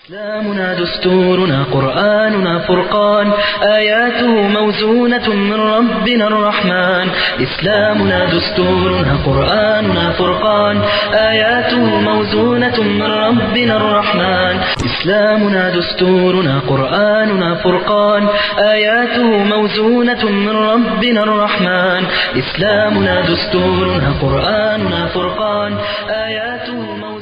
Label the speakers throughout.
Speaker 1: إسلامنا دستورنا قرآننا فرقان آياته موزونة من ربنا الرحمن إسلامنا دستورنا قرآننا فرقان آياته موزونة من ربنا الرحمن إسلامنا دستورنا قرآننا فرقان آياته موزونة من ربنا الرحمن إسلامنا دستورنا قرآننا فرقان آياته موزونة من ربنا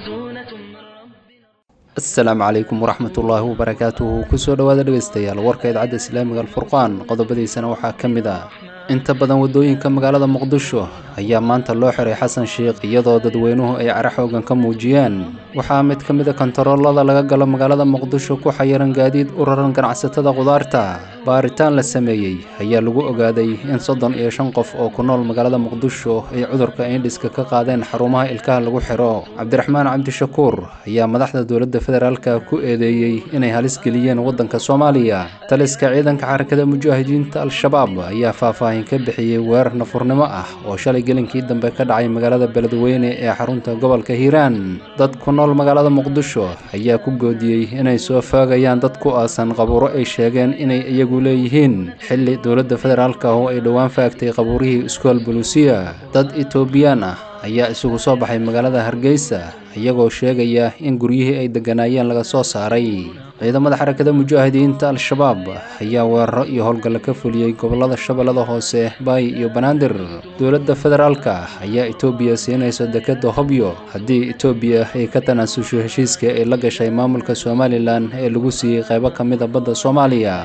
Speaker 2: السلام عليكم ورحمة الله وبركاته كسو دوادا dhegeystayaal warka idaacada islaamiga alfurqaan qodobadiisana waxaa ka mid ah inta badan wadooyinka magaalada muqdisho ayaa maanta loo xiray xasan sheekh iyadoo dadweynuhu ay cara xoogan ka muujiyeen waxaa mid ka mid ah kontaroolada laga galo magaalada muqdisho ku xayiran gaadiid u raran ganacsatada qudaarta baaritaan la sameeyay ayaa lagu ogaaday in 35 qof oo ku nool magaalada muqdisho ay cudurka indhiska ka qaadeen xarumaha ilkaha lagu xiro cabdiraxmaan cabdishakuur ayaa madaxda dowladda federaalka ku eedeeyay inay halis geliyeen wadanka Soomaaliya taliska ciidanka xarakada mujaahidiinta al-shabaab ayaa faahfaahin ka bixiyay weerar nafurnimo ah oo shalay gelinkii dambe ka dhacay magaalada Beledweyne ee xarunta gobolka Hiiraan dad ku nool magaalada muqdisho ayaa ku goodiyay inay soo faagayaan dad ku aasan qabuuro ay sheegeen inay iyagu leeyihiin xilli dowladda federaalka oo ay dhawaan faagtay qabuurihii iskool Buluusiya dad Itoobiyaan ah ayaa isugu soo baxay magaalada Hargeysa iyagoo sheegaya in guryihii ay deganaayeen laga soo saaray ciidamada xarakada mujaahidiinta al-shabaab ayaa weeraro iyo howlgal ka fuliyay gobolada Shabeellada Hoose Baay iyo Banaadir dowladda federaalka ayaa Itoobiya siinayso dekada Hobyo haddii Itoobiya ay ka tanaasusho heshiiska ay la gashay maamulka Somaliland ee lagu siiyay qaybo ka mid ah badda Soomaaliya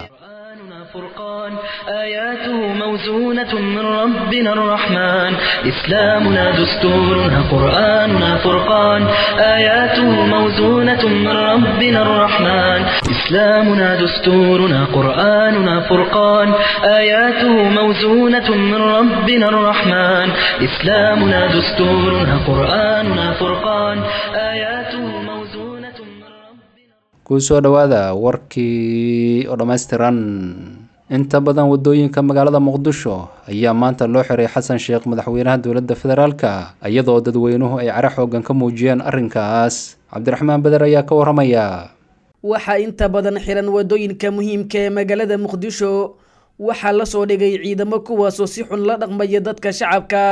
Speaker 1: فرقان آياته موزونة من ربنا الرحمن إسلامنا دستورنا قرآننا فرقان آياته موزونة من ربنا الرحمن إسلامنا دستورنا قرآننا فرقان آياته موزونة من ربنا الرحمن إسلامنا دستورنا قرآننا فرقان آياته موزونة من ربنا
Speaker 2: kusoo dhawaada warkii oo dhameystiran inta badan wadooyinka magaalada muqdisho ayaa maanta loo xiray xasan sheekh madaxweynaha dowladda federaalka iyadoo dadweynuhu ay cara xoogan ka muujiyeen arrinkaas cabdiraxmaan badar ayaa ka waramaya
Speaker 3: waxa inta badan xiran wadooyinka muhiimka ee magaalada muqdisho waxa la soo dhigay ciidamo kuwaas oo si xun la dhaqmaya dadka shacabka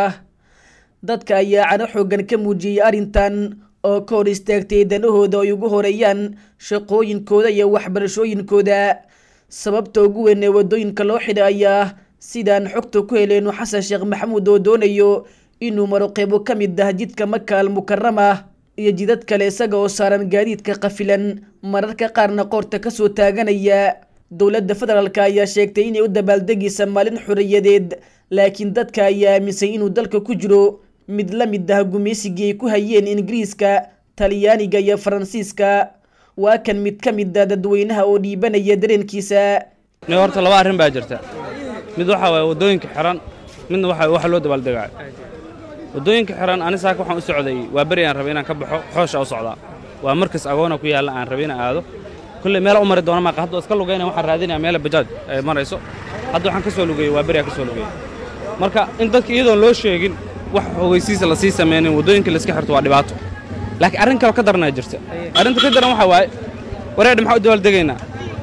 Speaker 3: dadka ayaa cara xoogan ka muujiyay arrintan oo ka hor istaagtay danahooda ay ugu horeeyaan shaqooyinkooda iyo waxbarashooyinkooda sababta ugu weyn ee wadooyinka loo xidhayaa sidaan xogta ku heleyno xasan sheekh maxamuud oo doonayo inuu maro qaybo ka mid ah jidka Maka al-Mukarrama iyo jidad kale isaga oo saaran gaadiidka qafilan mararka qaarna qoorta ka soo taaganaya dowladda federaalka ayaa sheegtay inay u dabaaldegayso maalin xuriyadeed laakiin dadka ayaa aaminsan inuu dalka ku jiro mid la mid ah gumeysigii ku hayeen Ingiriiska Talyaaniga iyo Faransiiska waa kan mid ka mid ah dadweynaha oo dhiibanaya dareenkiisa
Speaker 4: horta laba arrin baa jirta mid waxa way wadooyinka xiran midna waxa loo dabaaldegay wadooyinka xiran ani saaka waxaan u socday waa bari aan rabay inaan ka baxo xoosha u socdaa waa markas agoona ku yaala aan rabay inaan aado kulli meel u mari doona ma qahdo iska lugayna waxaan raadinaa meel bajaaj ay marayso hadda waxaan ka soo lugay waa bari ka soo lugay marka in dadka iyadoo loo sheegin wax ogeysiis la sii sameeyay wadooyinka la iska xirto waa dhibaato laakiin arrin kale ka darnaa jirta arrinta ka daran waxa waaye wareed maxaa u dabaaldegayna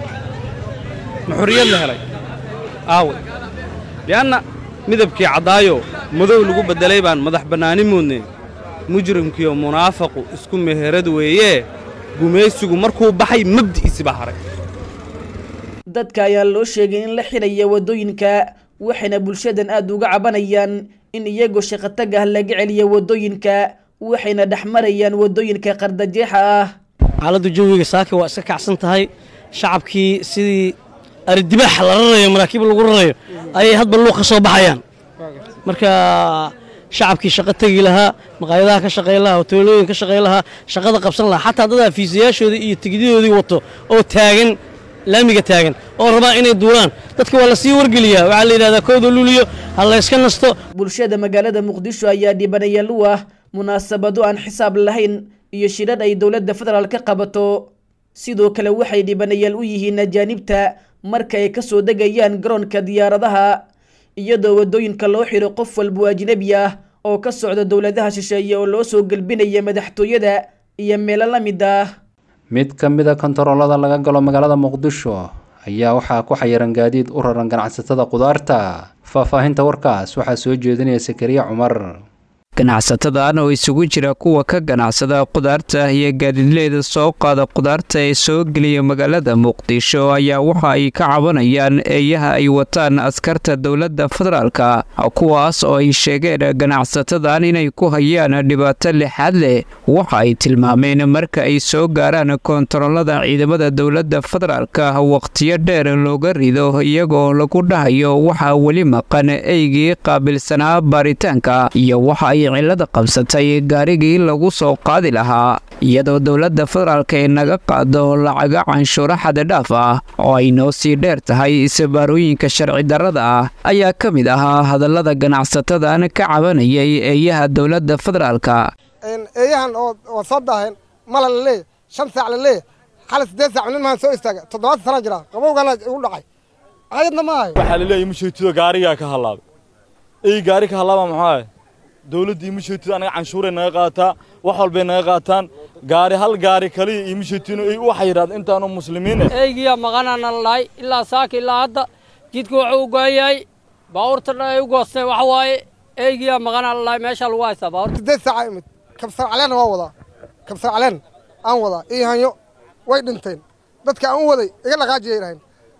Speaker 4: maxuriyad la helay lianna midabkii cadaayo madow lagu bedelay baan madax bannaani moodnay mujrimkiiyo munaafaqu isku meherad weeye gumeysigu markuu baxay mabdi'isi baa haray
Speaker 3: dadka ayaa loo sheegay in la xiraya wadooyinka waxayna bulshadan aad uga cabanayaan in iyagoo shaqo tag ah laga celiyo wadooyinka waxayna dhaxmarayaan wadooyinka qardajeexa ah
Speaker 5: xaaladdu jawiga saaka waa iska kacsan tahay shacabkii sidii aridibaax la rarayo maraakiib lagu rarayo ayay hadba luuq ka soo baxayaan marka shacabkii shaqo tagi lahaa maqaayadaha ka shaqayn lahaa hoteelooyin ka shaqayn lahaa shaqada qabsan lahaa xataa dad fiisiyaashoodii iyo tigidyadoodii wato oo taagan laamiga taagan oo rabaa inay duulaan dadka waa la sii wargeliyaa waxaa la yidhahdaa kooda luliyo ha la iska nasto
Speaker 3: bulshada magaalada muqdisho ayaa dhibanayaal u ah munaasabado aan xisaab lahayn iyo shirad ay dowladda federaal ka qabato sidoo kale waxay dhibanayaal u yihiin ajaanibta marka ay ka soo degayaan garoonka diyaaradaha iyadoo wadooyinka loo xiro qof walba ajnabi ah oo ka socda dowladaha shisheeye oo loo soo galbinaya madaxtooyada iyo meelo la mid ah
Speaker 2: mid ka mid a kontaroolada laga galo magaalada muqdisho ayaa waxaa ku xayiran gaadiid u raran ganacsatada qudaarta. faahfaahinta warkaas waxaa soo jeedinaya Sakariya Cumar.
Speaker 6: ganacsatadan oo isugu jira kuwa ka ganacsada qudaarta iyo gaadiidleyda soo qaada qudaarta ee soo geliya magaalada muqdisho ayaa waxa ay ka cabanayaan eeyaha ay wataan askarta dowladda federaalka, kuwaas oo ay sheegeen ganacsatadan inay ku hayaan dhibaato lixaad leh. waxa ay tilmaameen marka ay soo gaaraan koontaroolada ciidamada dowladda federaalka waqtiyo dheer looga rido iyagoo lagu dhahayo waxaa weli maqan eygii qaabilsanaa baaritaanka iyo waxa ay cilada qabsatay gaarigii lagu soo qaadi lahaa, iyadoo dowladda federaalka ay naga qaado lacaga canshuuro xaddhaaf ah oo ay noo sii dheer tahay isbaarooyinka sharci darrada ah, ayaa ka mid ahaa hadallada ganacsatadan ka cabanayay eeyaha dowladda federaalka.
Speaker 7: eeyahan oo soo daahen mala la leeyahay 5 saac la leeyahay xal 8 saac nin maan soo istaaga 7 sano jira qabowgana ugu dhacay ayadna ma ahay
Speaker 8: waxa la leeyahay mushaytido gaariga ka halaabay gaari ka halaaba maxaa dawladda mushaytido anaga canshuur naga qaataa wax walba naga qaataan hal gaari kaliya iyo mushaytido ay waxa yiraahdo intaanu muslimiin
Speaker 9: eygiya maqanana laay ilaa saaki ilaa hadda jidku wuxuu u gooyay baawurta ay u goostay wax waaye eygiya maqanana laay meesha lagu haysta baawurta
Speaker 7: 8 saac imid kabsar caleen waa wada kabsar caleen aan wada iyaanyo way dhinteen dadka aan waday iga dhaqaajiyeen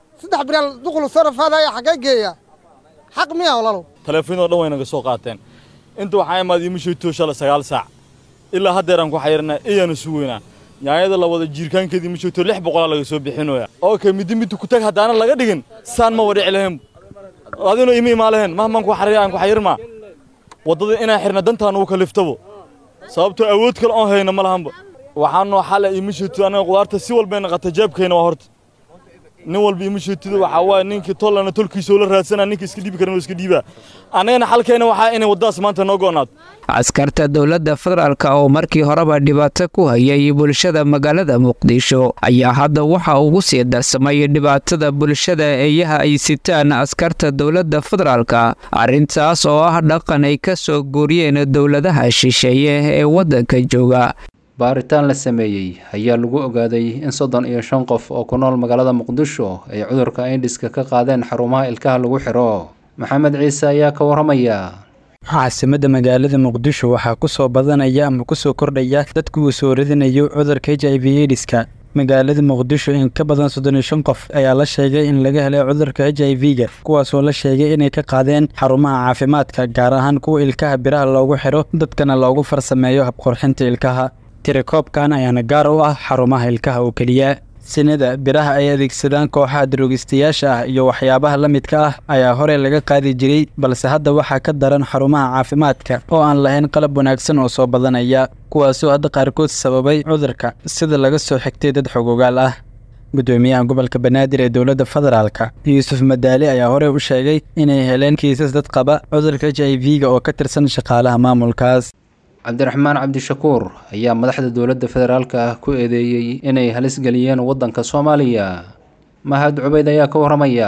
Speaker 7: 3 bilan duqul soo rafaadaya xagee geeya xaq miya walaalo
Speaker 8: telefoonada dhan way naga soo qaateen inta waxa ay maadii mushaytido shala 9 saac ilaa haddeeran ku xayirnaa iyana suweynaa yaayada la wada jiirkaankeedii mushaytido 600 laga soo bixinooya okay mid ku tag hadaana laga dhigin saan ma wadici lahayn adina imi maalahan mahman ku xariyaan ku xayirma wadada inaa xirna dantaan uu kaliftabo sababtoo awood kale oo hayna malahanba waxaanu xalay mushaytido anaga qudaarta si walba naqata jaabkeena waa horta nin walba mushaytido waxa waa ninkii tollana tolkiisa la raadsanaa ninkii iska dhibi karin iska dhiiba anagana xalkeena waxa inay wadaas maanta noo goonaad.
Speaker 6: askarta dowladda federaalka oo markii horeba dhibaato ku hayay bulshada magaalada muqdisho ayaa hadda waxa ugu sii darsamay dhibaatada bulshada eeyaha ay sitaan askarta dowladda federaalka, arrintaas oo ah dhaqan ay ka soo guuriyeen dowladaha shisheeye ee waddanka jooga.
Speaker 2: baaritaan la sameeyey ayaa lagu ogaaday in 35 qof oo ku nool magaalada muqdisho ay cudurka aydiska ka qaadeen xarumaha ilkaha lagu xiro. maxamed ciise ayaa ka waramaya.
Speaker 10: caasimadda magaalada muqdisho waxaa ku soo badanaya ama ku soo kordhaya dadku uu soo ridinayo cudurka HIV/AIDSka. magaalada muqdisho in ka badan 35 qof ayaa la sheegay in laga helay cudurka HIV-ga, kuwaasoo la sheegay inay ka qaadeen xarumaha caafimaadka, gaar ahaan kuwa ilkaha biraha loogu xiro dadkana loogu farsameeyo habqorxinta ilkaha. tirakoobkan ayaana gaar u ah xarumaha ilkaha oo keliya. sinada biraha ay adeegsadaan kooxaha daroogistayaasha ah iyo waxyaabaha la midka ah ayaa hore laga qaadi jiray, balse hadda waxaa ka daran xarumaha caafimaadka oo aan lahayn qalab wanaagsan oo soo badanaya, kuwaasoo hadda qaarkood sababay cudurka sida laga soo xigtay dad xogogaal ah. gudoomiyaha gobolka banaadir ee dowladda federaalka Yuusuf Madaali ayaa hore u sheegay inay heleen kiisas dad qaba cudurka HIV-ga oo ka tirsan shaqaalaha maamulkaas.
Speaker 2: cabdiraxmaan cabdishakuur ayaa madaxda dowladda federaalka ku eedeeyay inay halis geliyeen waddanka Soomaaliya. mahad cubayd ayaa ka waramaya.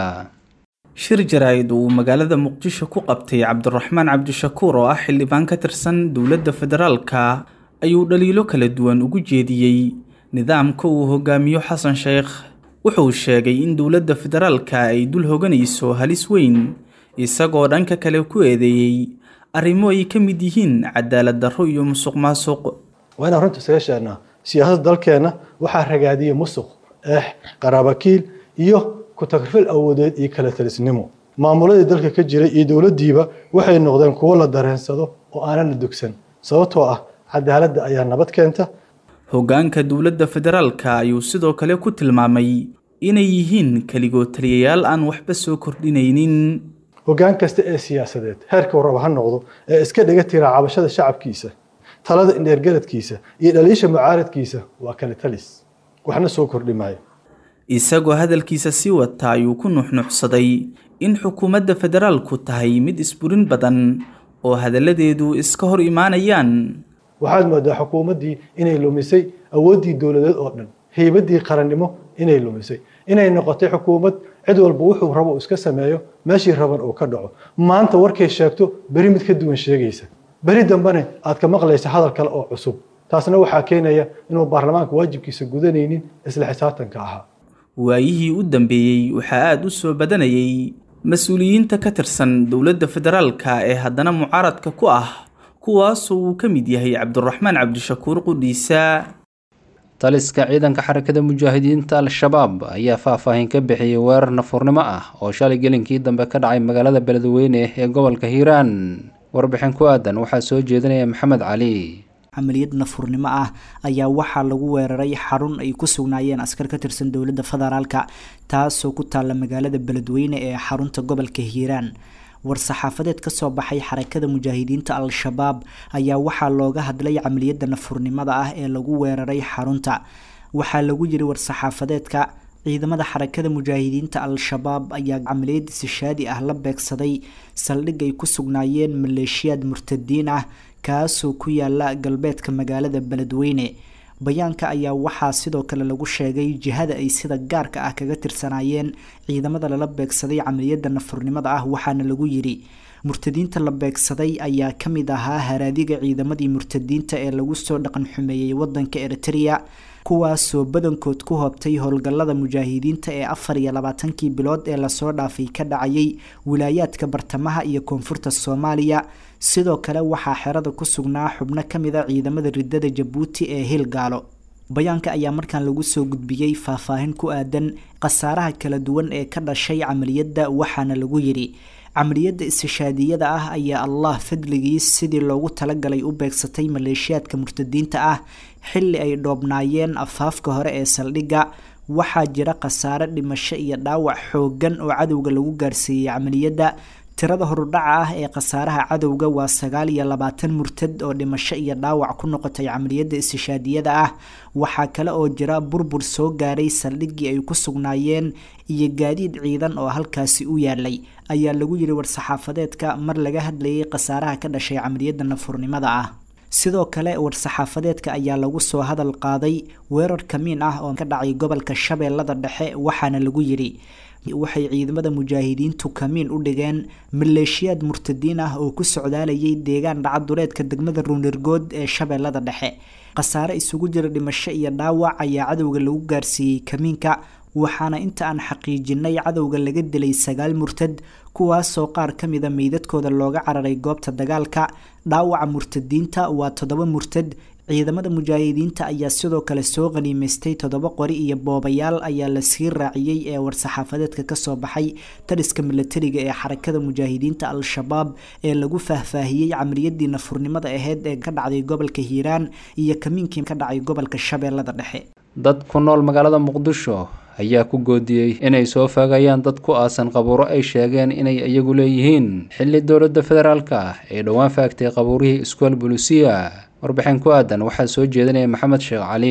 Speaker 11: shir jaraa'id uu magaalada muqdisho ku qabtay cabdiraxmaan cabdishakuur oo ah xildhibaan ka tirsan dowladda federaalka ayuu dhaliilo kala duwan ugu jeediyey nidaamka uu hogaamiyo xasan sheekh. wuxuu sheegay in dowladda federaalka ay dul hoganayso halis weyn, isagoo dhanka kale ku eedeeyey arrimo ay ka mid yihiin cadaalad darro iyo musuq maasuq.
Speaker 12: waa inaan runta isaga sheegnaa siyaasadda dalkeena waxaa ragaadiyey musuq, qaraabakiil iyo ku tagrifil awoodeed iyo kala talisnimo. maamuladii dalka ka jiray iyo dowladdiiba waxay noqdeen kuwo la dareensado oo aanan la dugsan, sababtoo ah cadaaladda ayaa nabad keenta.
Speaker 11: hoggaanka dowladda federaalka ayuu sidoo kale ku tilmaamay inay yihiin keligood taliyayaal aan waxba soo kordhinaynin.
Speaker 12: hoggaan kasta ee siyaasadeed heerka warraba ha noqdo ee iska dhiga tira cabashada shacabkiisa, talada indheergaradkiisa iyo dhaliisha mucaaradkiisa waa kale talis, waxna soo kordhi maayo.
Speaker 11: isagoo hadalkiisa sii wata ayuu ku nuxnuxsaday in xukuumadda federaalku tahay mid isburin badan oo hadalladeedu iska hor imaanayaan.
Speaker 12: waxaad moodaa xukuumaddii inay lumisay awooddii dowladeed oo dhan, haybaddii qarannimo inay lumisay, inay noqotay xukuumad cid walba wuxuu rabo iska sameeyo, meeshii raban uu ka dhaco. maanta warkay sheegto beri mid ka duwan sheegaysa, beri dambane aad ka maqlaysa hadal kale oo cusub. taasna waxaa keenaya inuu baarlamaanka waajibkiisa gudanaynin isla xisaabtanka ahaa.
Speaker 11: waayihii u dambeeyey waxaa aad u soo badanayay mas-uuliyiinta ka tirsan dowladda federaalka ee haddana mucaaradka ku ah kuwaasoo uu ka mid yahay cabdiraxmaan cabdishakuur qudhiisa.
Speaker 2: taliska ciidanka xarakada mujaahidiinta al-shabaab ayaa faahfaahin ka bixiyey weerar nafurnimo ah oo shalay gelinkii dambe ka dhacay magaalada beledweyne ee gobolka hiiraan. warbixin ku aadan waxaa soo jeedinaya maxamed cali.
Speaker 13: camaliyad nafurnimo ah ayaa waxaa lagu weeraray xarun ay ku sugnaayeen askar ka tirsan dowladda federaalka taasoo ku taalla magaalada beledweyne ee xarunta gobolka hiiraan. war-saxaafadeed ka soo baxay xarakada mujaahidiinta al-shabaab ayaa waxaa looga hadlay camaliyadda nafurnimada ah ee lagu weeraray xarunta. waxaa lagu yiri war-saxaafadeedka ciidamada xarakada mujaahidiinta al-shabaab ayaa camaliyad istishaadi ah la beegsaday saldhig ay ku sugnaayeen maleeshiyaad murtadiin ah kaasoo ku yaala galbeedka magaalada beledweyne. bayaanka ayaa waxaa sidoo kale lagu sheegay jihada ay sida gaarka ah kaga tirsanaayeen ciidamada lala beegsaday camaliyadda nafurnimada ah, waxaana lagu yiri murtadiinta la beegsaday ayaa ka mid ahaa haraadiga ciidamadii murtadiinta ee lagu soo dhaqan xumeeyey wadanka Eritrea kuwaasoo badankood ku hoobtay howlgallada mujaahidiinta ee 24 bilood ee lasoo dhaafay ka dhacayay wilaayaadka bartamaha iyo koonfurta Soomaaliya. sidoo kale waxaa xerada ku sugnaa xubno ka mid ah ciidamada ridada Jabuuti ee Hilgaalo. bayaanka ayaa markaan lagu soo gudbiyey faahfaahin ku aadan qasaaraha kala duwan ee ka dhashay camaliyadda, waxaana lagu yiri camaliyadda istishaadiyada ah ayaa Allah fadligiis sidii loogu talagalay u beegsatay maleeshiyaadka murtadiinta ah xilli ay dhoobnaayeen afaafka hore ee saldhigga. waxaa jira qasaare dhimasho iyo dhaawac xoogan oo cadowga lagu gaarsiiyey camaliyadda. tirada horudhaca ah ee qasaaraha cadowga waa 29 murtad oo dhimasho iyo dhaawac ku noqotay camaliyadda istishaadiyada ah. waxaa kale oo jira burbur soo gaaray saldhiggii ay ku sugnaayeen iyo gaadiid ciidan oo halkaasi u yaalay, ayaa lagu yiri war-saxaafadeedka mar laga hadlayay qasaaraha ka dhashay camaliyadda nafurnimada ah. sidoo kale war-saxaafadeedka ayaa lagu soo hadal qaaday weerar kamiin ah oo ka dhacay gobolka Shabeellada Dhexe, waxaana lagu yiri waxay ciidamada mujaahidiintu kamiin u dhigeen maleeshiyaad murtadiin ah oo ku socdaalayay deegaan dhacaduleedka degmada Ruunirgood ee Shabeellada Dhexe. qasaare isugu jira dhimasho iyo dhaawac ayaa cadowga lagu gaarsiiyey kamiinka, waxaana inta aan xaqiijinay cadowga laga dilay 9 murtad kuwaasoo qaar ka mid ah meydadkooda looga cararay goobta dagaalka. dhaawaca murtadiinta waa 7 murtad. ciidamada mujaahidiinta ayaa sidoo kale soo qaniimaystay 7 qori iyo boobayaal ayaa la sii raaciyay ee war-saxaafadeedka ka soo baxay taliska militariga ee xarakada mujaahidiinta al-shabaab ee lagu faahfaahiyey camaliyadii nafurnimada ahayd ee ka dhacday gobolka Hiiraan iyo kamiinkii ka dhacay gobolka Shabeellada Dhexe.
Speaker 2: dad ku nool magaalada Muqdisho ayaa ku goodiyey inay soo faagayaan dad ku aasan qabuuro ay sheegeen inay iyagu leeyihiin xilli dowladda federaalka ay dhowaan faagtay qabuurihii iskool Bulusiya. warbixin ku aadan waxaa soo jeedinaya maxamed sheekh cali.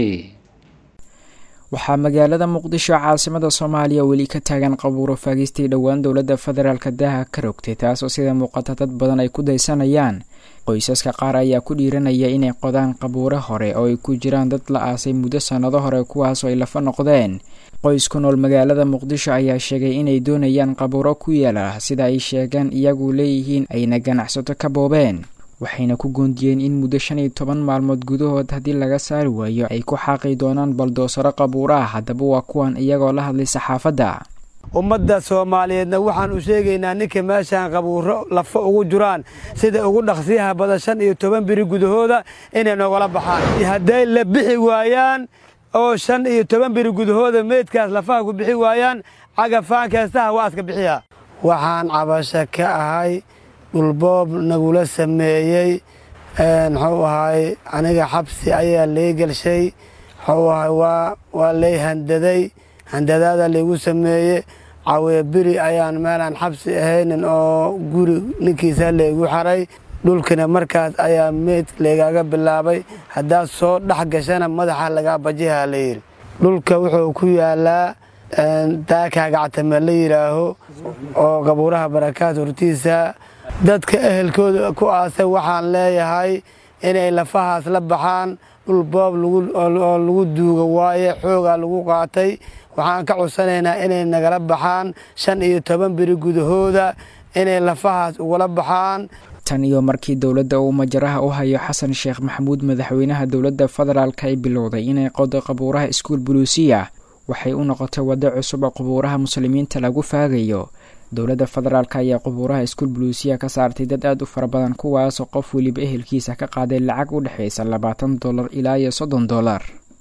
Speaker 14: waxaa magaalada Muqdisho caasimada Soomaaliya weli ka taagan qabuuro faagistay dhowaan dowladda federaalka daaha ka rogtay, taasoo sida muuqata dad badan ay ku daysanayaan. qoysaska qaar ayaa ku dhiiranaya inay qodaan qabuuro hore oo ay ku jiraan dad la aasay muddo sanado hore kuwaasoo ay lafa noqdeen. qoys ku nool magaalada Muqdisho ayaa sheegay inay doonayaan qabuuro ku yaala sida ay sheegaan iyagu leeyihiin ayna ganacsato ka boobeen, waxayna ku goondiyeen in muddo 15 maalmood gudahood haddii laga saari waayo ay ku xaaqi doonaan baldoosaro qabuuraha. haddaba waa kuwan iyagoo la hadlay saxaafadda.
Speaker 15: ummadda Soomaaliyeedna waxaan u sheegaynaa ninka meeshaan qabuuro lafa ugu jiraan sida ugu dhaqsiyaha badan 15 biri gudahooda inay nogala baxaan. hadday la bixi waayaan oo 15 biri gudahooda meedkaas lafaha ku bixi waayaan cagafaankaasta waa iska bixiya. waxaan cabasho ka ahay dhulboob nagula sameeyey muxuu ahay aniga xabsi ayaa lee gelshay, muxuu ahay waa lay handadaada lagu sameeyey. cawiya biri ayaan meelaan xabsi ahaynin oo guri ninkiisa leegu xaray. dhulkina markaas ayaa meed leegaaga bilaabay, haddaad soo dhex gashana madaxa lagaa bajihaa la yidhi. dhulka wuxuu ku yaalaa daakaa gactame la yidhaaho oo qabuuraha barakaad hortiisa. dadka ehelkooda ku aasay waxaan leeyahay inay lafahaas la baxaan. dhul boob oo lagu duuga waaye xoogaa lagu qaatay. waxaan ka codsanaynaa inay nagala baxaan 15 biri gudahooda inay lafahaas ugala baxaan.
Speaker 14: tan iyo markii dowladda uu majaraha u hayo xasan sheekh maxamuud madaxweynaha dowladda federaalk ay bilowday inay qodo qabuuraha iskuul buluusiya waxay u noqotay waddo cusub oo qubuuraha muslimiinta lagu faagayo dowladda federaalk ayaa qubuuraha iskuul buluusiya ka saartay dad aad u fara badan kuwaasoo qof weliba ehelkiisa ka qaaday lacag u dhexaysa $20 ilaa iyo $30.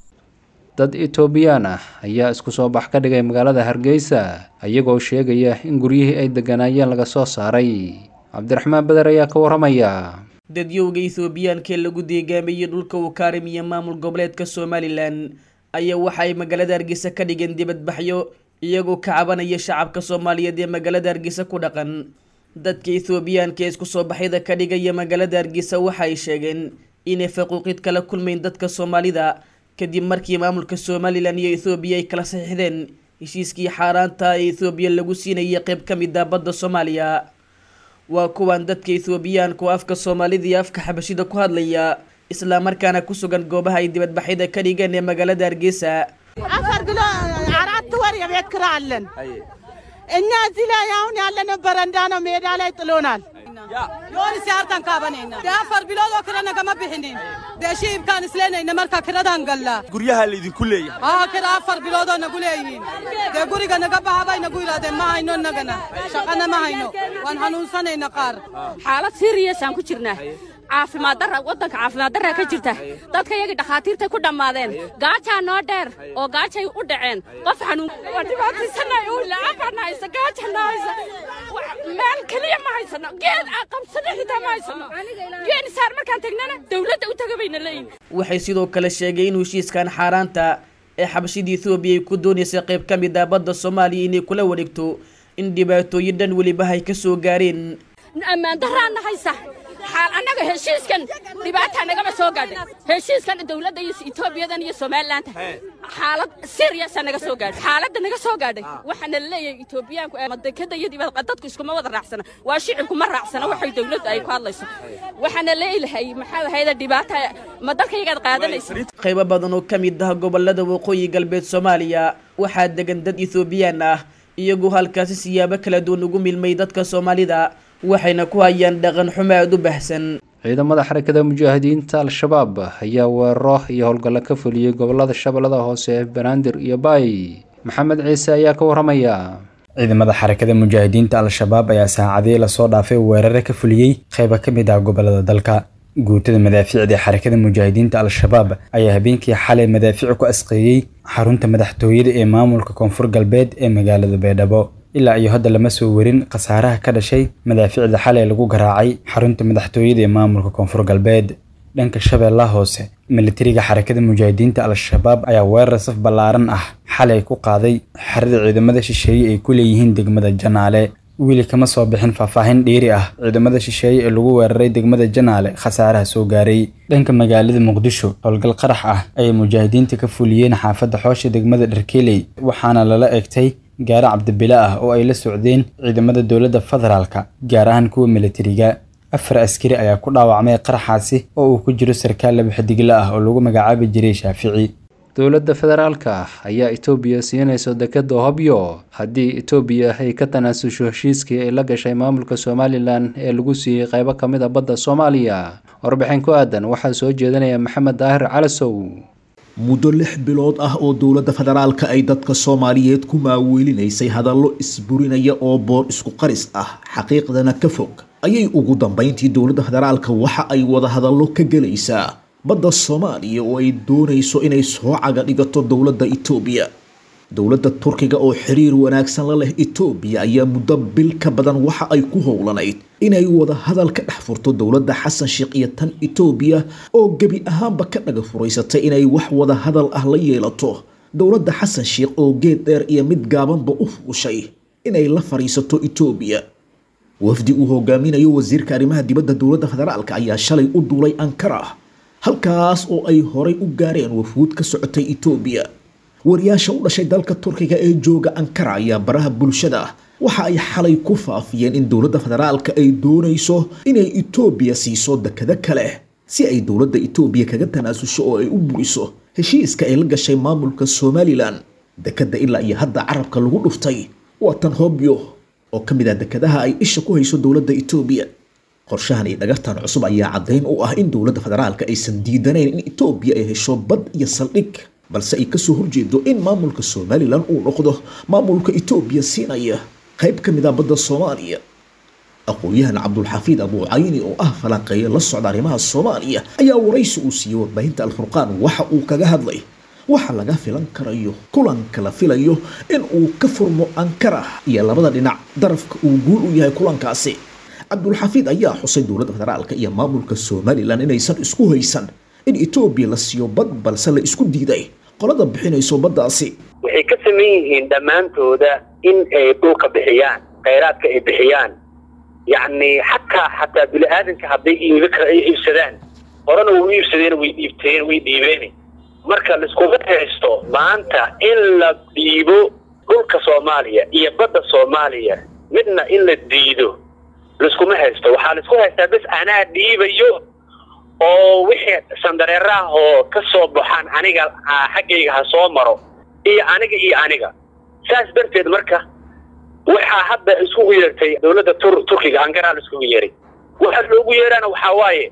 Speaker 2: dad Itoobiyaan ah ayaa isku soo bax ka dhigay magaalada Hargeysa ayagoo sheegaya in guryihii ay deganaayeen laga soo saaray. Cabdiraxmaan Badar ayaa ka waramaya.
Speaker 3: dadyowga Ethiopian-ka lagu deegaamiyay dhulka uu kaarimiya maamul goboleedka Somaliland ayaa waxay magaalada Hargeysa ka dhigeen dibadbaxyo iyagoo ka cabanaya shacabka Soomaaliyeed ee magaalada Hargeysa ku dhaqan. dadka Ethiopian-ka isku soo baxida ka dhigaya magaalada Hargeysa waxay sheegeen inay faquuqid kala kulmeen dadka Soomaalida kadib markii maamulka Somaliland iyo Ethiopia ay kala saxiixdeen heshiiskii xaaraanta ee Ethiopia lagu siinayay qayb ka mid ah badda Soomaaliya. waa kuwan dadka Ethiopian-ku afka Soomaalida iyo afka Xabashida ku hadlaya isla markaana ku sugan goobaha ay dibadbaxida ka dhigeen ee magaalada Hargeysa.
Speaker 16: afar bilo arat war ya beed karaalen inna zila yaawni allana barandana meedalay taloonal yooni siartan kaabanayna afar bilood oo kale naga ma bixinin deeshiibkan isleenayna marka kiradan galla
Speaker 17: guryaha la idin kuleeyahay
Speaker 16: kira afar bilood oo nagu leeyihiin de guriga naga bahabay nagu yiraadeen ma hayno nagana shaqana ma hayno waan hanuunsanayna qaar
Speaker 18: xaalad serious aan ku jirnaa caafimaad darra wadanka caafimaad darra ka jirta dadka iyaga dhaqaatiirta ku dhamaadeen gaaja noo dheer oo gaajay u dhaceen qof xanuun wadibaatisana uu laabanaysa gaajanaysa meel kaliya ma haysano geed qabsada xitaa ma haysano geed saar markaan tagnana dawladda u tagabayna leeyin
Speaker 3: waxay sidoo kale sheegay in heshiiskan xaaraanta ee xabashida Ethiopia ay ku doonaysay qayb ka mid ah badda Soomaaliya inay kula wareegto in dhibaatooyin dhan waliba ay ka soo gaareen
Speaker 18: ammaan darrana haysa xaal anaga heshiiskan dhibaata naga soo gaadhay heshiiskan dawladda Ethiopia iyo Somaliland xaalad serious naga soo gaadhay xaaladda naga soo gaadhay waxana leeyahay Ethiopian-ku ee madakada iyo dibadda dadku iskuma wada raacsana waa shicibku ma raacsana waxay dawladda ay ku hadlayso waxana leeyahay maxaa hay'adda dhibaata ma dalka iyaga qaadanaysa
Speaker 3: qayb badan oo kamid ah gobolada waqooyi galbeed Soomaaliya waxaa degan dad Ethiopian ah iyagoo halkaas siyaabo kala duwan ugu milmay dadka Soomaalida waxayna ku hayaan dhaqan xumo aad u baahsan.
Speaker 2: ciidamada xarakada mujaahidiinta al-shabaab ayaa weeraro iyo howlgallo ka fuliyay gobolada Shabeellada Hoose, Banaadir iyo Bay. Maxamed Ciise ayaa ka waramaya.
Speaker 10: ciidamada xarakada mujaahidiinta al-shabaab ayaa saacadii la soo dhaafay weeraro ka fuliyay qayb ka mid ah gobolada dalka. guutada madaafiicda xarakada mujaahidiinta al-shabaab ayaa habeenkii xalay madaafiic ku asqeeyay xarunta madaxtooyada ee maamulka koonfur galbeed ee magaalada Baydhabo. ilaa iyo hadda lama soo warin khasaaraha ka dhashay madaafiicda xalay lagu garaacay xarunta madaxtooyada ee maamulka koonfur galbeed. dhanka Shabeellaha Hoose, militariga xarakada mujaahidiinta al-shabaab ayaa weerar saf ballaaran ah xalay ku qaaday xerada ciidamada shisheeye ay ku leeyihiin degmada Janaale. wili kama soo bixin faahfaahin dheeri ah ciidamada shisheeye ee lagu weeraray degmada Janaale khasaaraha soo gaaray. dhanka magaalada Muqdisho, howlgal qarax ah ay mujaahidiinta ka fuliyeen xaafadda Xoosha degmada Dharkeeley waxaana lala eegtay gaari cabdibila ah oo ay la socdeen ciidamada dowladda federaalka gaar ahaan kuwa militariga. 4 askari ayaa ku dhaawacmay qaraxaasi oo uu ku jiro sarkaal laba xidigla ah oo lagu magacaabi jiray Shaafici.
Speaker 2: dowladda federaalka ayaa Ethiopia siinayso dekada Hobyo haddii Ethiopia ay ka tanaasusho heshiiskii ay la gashay maamulka Somaliland ee lagu siiyay qaybo ka mid ah badda Soomaaliya. warbixin ku aadan waxaa soo jeedinaya Maxamed Daahir Calasow.
Speaker 19: muddo 6 bilood ah oo dowladda federaalka ay dadka Soomaaliyeed ku maaweelinaysay hadallo isburinaya oo boor isku qaris ah xaqiiqdana ka fog ayay ugu dambeyntii dowladda federaalka waxa ay wada hadallo ka galaysaa badda Soomaaliya oo ay doonayso inay soo caga dhigato dowladda Ethiopia. dowladda Turkiga oo xiriir wanaagsan la leh Ethiopia ayaa muddo bil ka badan waxa ay ku howlanayd inay wada hadal ka dhex furto dowladda Xasan Sheekh iyo tan Ethiopia oo gabi ahaanba ka dhaga furaysatay inay wax wada hadal ah la yeelato dowladda Xasan Sheekh oo geed dheer iyo mid gaabanba u fuushay inay la fariisato Ethiopia. wafdi uu hogaaminayo wasiirka arrimaha dibadda dowladda federaalka ayaa shalay u duulay Ankara halkaas oo ay horay u gaareen wafuud ka socotay Ethiopia. wariyaasha u dhashay dalka Turkiga ee jooga Ankara ayaa baraha bulshada waxa ay xalay ku faafiyeen in dowladda federaalka ay doonayso inay Ethiopia siiso dekada kale si ay dowladda Ethiopia kaga tanaasusho oo ay u buriso heshiiska ay la gashay maamulka Somaliland. dekada ilaa iyo hadda carabka lagu dhuftay waa tan Hobyo oo ka mid ah dekadaha ay isha ku hayso dowladda Ethiopia. qorshahan iyo dhagartan cusub ayaa caddayn u ah in dowladda federaalka aysan diidanayn in Itoobiya ay hesho bad iyo saldhig balse ay kasoo horjeedo in maamulka Somaliland uu noqdo maamulka Itoobiya siinaya qayb ka mid ah badda Soomaaliya. aqoonyahan Cabdulxafiid Abu Cayni oo ah falanqeeye la socda arrimaha Soomaaliya ayaa waraysi uu siiyay warbaahinta Al-Furqaan waxa uu kaga hadlay waxa laga filan karayo kulanka la filayo in uu ka furmo Ankara iyo labada dhinac darafka uu guul u yahay kulankaasi. Cabdulxafiid ayaa xusay dowladda federaalka iyo maamulka Somaliland inaysan isku haysan in Itoobiya la siiyo bad balse la isku diiday qolada bixinayso baddaasi.
Speaker 20: waxay ka sameyn yihiin dhammaantooda in ay dhulka bixiyaan kheyraadka ay bixiyaan yacni xataa bini'aadanka hadday iibsadaan horena way iibsadeen way dhiibeen marka la isku haysto maanta in la dhiibo dhulka Soomaaliya iyo badda Soomaaliya midna in la diido la isku haysto waxaa la isku haystaa bas anaa dhiibayo oo wixii sandareeraha oo ka soo baxaan aniga xaggayga ha soo maro iyo aniga saas darteed marka waxaa hadda isku yeertay dowladda Turkiga Ankara la isku yeeray waxa loogu yeerana waxa waaye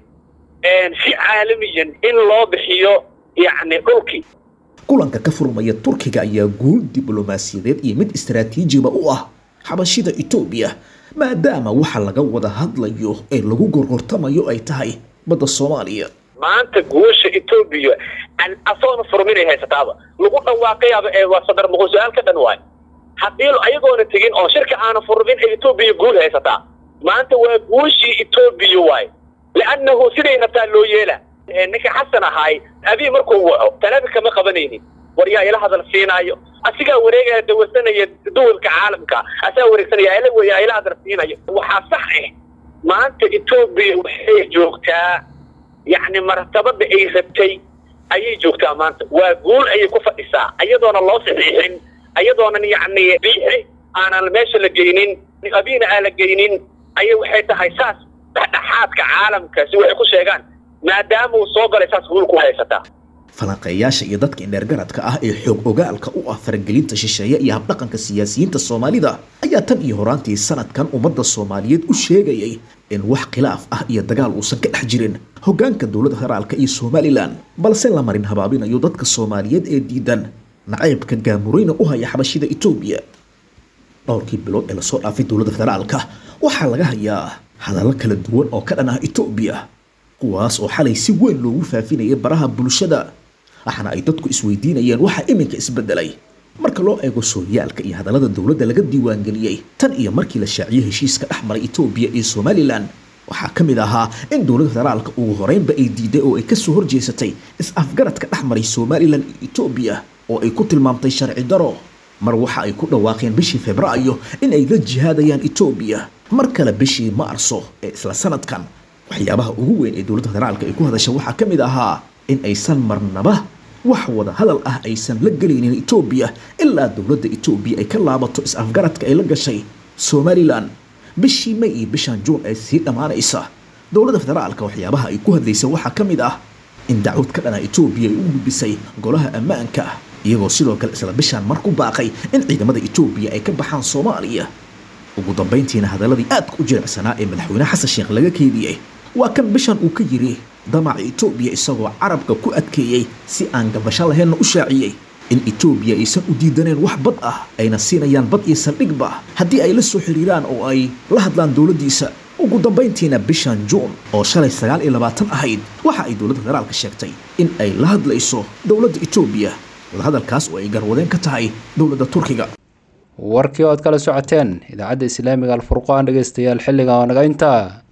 Speaker 20: si caalamiyan in loo bixiyo yacni dhulkii.
Speaker 19: kulanka ka furmaya Turkiga ayaa guul diblomaasiyadeed iyo mid istiraatiijiba u ah xabashida Itoobiya maadaama waxa laga wada hadlayo ee lagu gorgortamayo ay tahay badda Soomaaliya.
Speaker 20: maanta guusha Itoobiya asoona furminay haysataaba lagu dhawaaqayaba ee waa sadar muqul su'aal ka dhan waay haddii ayagoona tegin oo shirka aana furmin ay Itoobiya guul haysataa maanta waa guushii Itoobiya waay لأنه سيدي نبتان لو يلا نكي حسن هاي أبي مركو وعو تنابي كما قبنيني وريا إلى هذا السينايو أسيقا وريقا دوستنا يدول كعالمك أسا وريقا وريا إلى هذا السينايو وحاصحي ما أنت إتوبي وحي جوكتا يعني مرتبة بأي غبتي أي جوكتا ما أنت وقول أي كفة إساء أيضاً الله سبحين أيضاً يعني بيحي أنا الماشي لجينين أبينا آل جينين أي وحيتا هايساس dhexdhexaadka caalamka si waxay ku sheegaan maadaama uu soo galay saas guul ku haysataa.
Speaker 19: falanqeeyaasha iyo dadka indheergaradka ah ee xoog ogaalka u ah faragelinta shisheeye iyo habdhaqanka siyaasiyiinta Soomaalida ayaa tan iyo horaantii sanadkan ummadda Soomaaliyeed u sheegayay in wax khilaaf ah iyo dagaal uusan ka dhex jirin hoggaanka dowladda federaalka iyo Somaliland balse la marin habaabinayo dadka Soomaaliyeed ee diidan nacaybka gaamurayna u haya xabashida Itoobiya. dhowrkii bilood ee la soo dhaafay dowladda federaalka waxaa laga hayaa hadallo kala duwan oo ka dhan ah Itoobiya kuwaas oo xalay si weyn loogu faafinayay baraha bulshada waxaana ay dadku isweydiinayeen waxa iminka isbedelay marka loo eego sooyaalka iyo hadallada dowladda laga diiwaan galiyay tan iyo markii la shaaciyay heshiiska dhexmaray Itoobiya iyo Somaliland waxaa ka mid ahaa in dowladda federaalka ugu horeynba ay diiday oo ay ka soo horjeesatay is-afgaradka dhexmaray Somaliland iyo Itoobiya oo ay ku tilmaamtay sharci daro mar waxa ay ku dhawaaqeen bishii Febraayo in ay la jihaadayaan Itoobiya mar kale bishii Maarso ee isla sanadkan waxyaabaha ugu weyn ee dowladda federaalka ay ku hadashay waxaa ka mid ahaa in aysan marnaba wax wada hadal ah aysan la gelinin Itoobiya ilaa dowladda Itoobiya ay ka laabato is-afgaradka ay la gashay Somaliland bishii May iyo bishan Juun ay sii dhamaanaysa dowladda federaalka waxyaabaha ay ku hadlaysay waxaa ka mid ah in dacwad ka dhana Itoobiya ay u gudbisay golaha ammaanka iyagoo sidoo kale isla bishan mar ku baaqay in ciidamada Itoobiya ay ka baxaan Soomaaliya ugu dambeyntiina hadaladii aad ku jilicsanaa ee madaxweyne Xasan Sheekh laga keediyay waa kan bishan uu ka yiri damaca Itoobiya isagoo carabka ku adkeeyay si aan gabasho lahayn u shaaciyay in Itoobiya aysan u diidaneen wax bad ah ayna siinayaan bad iyo saldhigba haddii ay la soo xiriiraan oo ay la hadlaan dowladdiisa ugu dambeyntiina bishan Juun oo shalay 29 ahayd waxa ay dowladda federaalka sheegtay in ay la hadlayso dowladda Itoobiya hadalkaas oo ay garwadeen ka tahay dowladda Turkiga.
Speaker 2: warkii oo aad kala socoteen idaacadda Islaamiga Al-Furqaan dhageystayaal xilliga oo naga inta